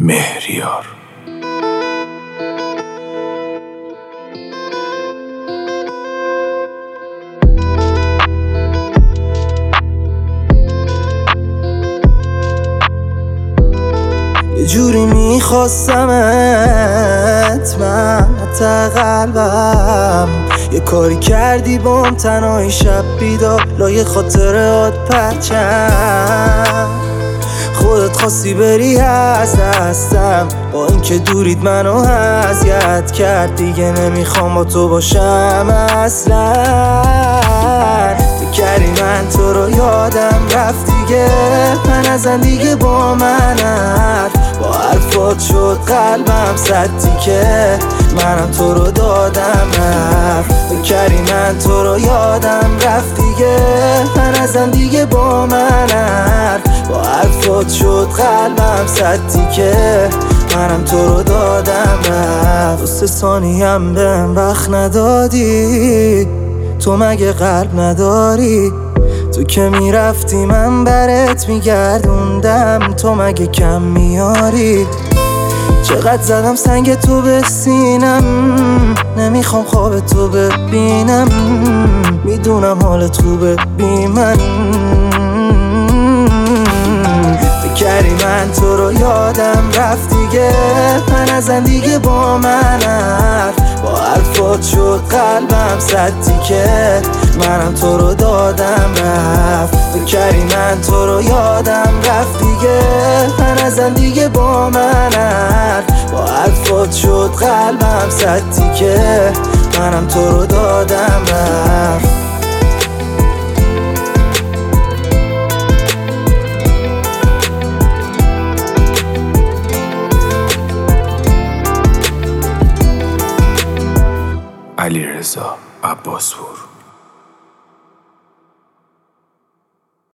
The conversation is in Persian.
مهریار. یه جوری میخواستمت من حتی قلبم، یه کاری کردی بام تنهایی شب بیدار لای خاطرات پرچم. خودت خواستی بری از دستم، با اینکه دورید منو اذیت کرد. دیگه نمیخوام با تو باشم اصلا. فکری من تو رو یادم رفت دیگه، من ازن دیگه با من با حرفات شد قلبم صدی که منم تو رو دادم رفت. فکری من تو رو یادم رفت دیگه، من ازن دیگه با من با حرفات شد قلبم صدی که منم تو رو دادم رفت. 2 ثانیه هم بهم وقت ندادی، تو مگه قلب نداری؟ تو که میرفتی من برات میگردوندم، تو مگه کم میاری؟ چقدر زدم سنگ تو به سینم، نمیخوام خواب تو ببینم. میدونم حالت خوبه بی من. فکری من تو رو یادم رفت دیگه، من ازن دیگه با من با حرفات شد قلبم صدی که منم تو رو دادم رفت. فکری من تو رو یادم رفت دیگه، من ازن دیگه با من با حرفات شد قلبم صدی که منم تو رو دادم رفت. علیرضا عباسپور.